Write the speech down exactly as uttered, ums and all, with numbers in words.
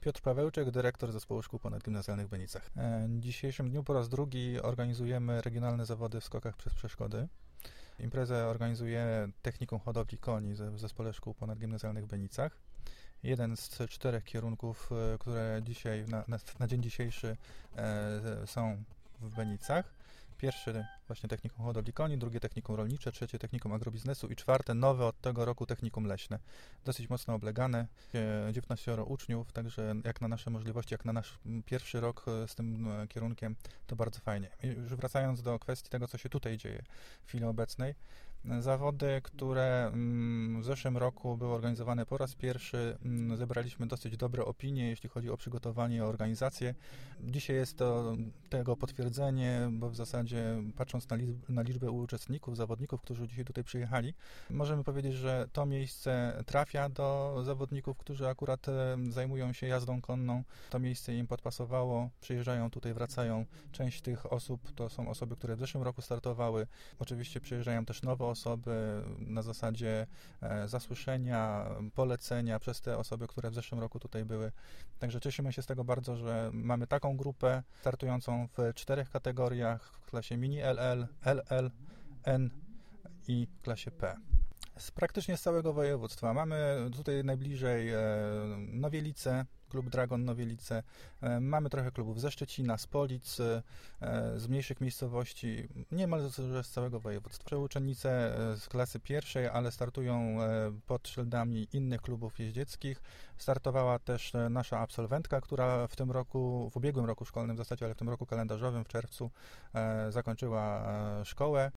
Piotr Pawełczyk, dyrektor Zespołu Szkół Ponadgimnazjalnych w Benicach. W dzisiejszym dniu po raz drugi organizujemy regionalne zawody w skokach przez przeszkody. Imprezę organizuje Technikum Hodowli Koni w Zespole Szkół Ponadgimnazjalnych w Benicach. Jeden z czterech kierunków, które dzisiaj, na, na, na dzień dzisiejszy e, są w Benicach. Pierwszy właśnie Technikum Hodowli Koni, drugie Technikum Rolnicze, trzecie Technikum Agrobiznesu i czwarte nowe od tego roku Technikum Leśne. Dosyć mocno oblegane, dziewiętnaście uczniów, także jak na nasze możliwości, jak na nasz pierwszy rok z tym kierunkiem, to bardzo fajnie. I już wracając do kwestii tego, co się tutaj dzieje w chwili obecnej, zawody, które w zeszłym roku były organizowane po raz pierwszy, zebraliśmy dosyć dobre opinie, jeśli chodzi o przygotowanie i organizację. Dzisiaj jest to tego potwierdzenie, bo w zasadzie patrząc na, liczb, na liczbę uczestników, zawodników, którzy dzisiaj tutaj przyjechali, możemy powiedzieć, że to miejsce trafia do zawodników, którzy akurat zajmują się jazdą konną. To miejsce im podpasowało, przyjeżdżają tutaj, wracają. Część tych osób to są osoby, które w zeszłym roku startowały. Oczywiście przyjeżdżają też nowe osoby na zasadzie e, zasłyszenia, polecenia przez te osoby, które w zeszłym roku tutaj były. Także cieszymy się z tego bardzo, że mamy taką grupę startującą w czterech kategoriach, w klasie Mini L L, L L, N i klasie P. Z praktycznie z całego województwa. Mamy tutaj najbliżej e, Nowielice, klub Dragon Nowielice. E, mamy trochę klubów ze Szczecina, z Polic, e, z mniejszych miejscowości, niemal z, z całego województwa. Uczennice z klasy pierwszej, ale startują e, pod szyldami innych klubów jeździeckich. Startowała też nasza absolwentka, która w tym roku, w ubiegłym roku szkolnym w zasadzie, ale w tym roku kalendarzowym, w czerwcu, e, zakończyła e, szkołę.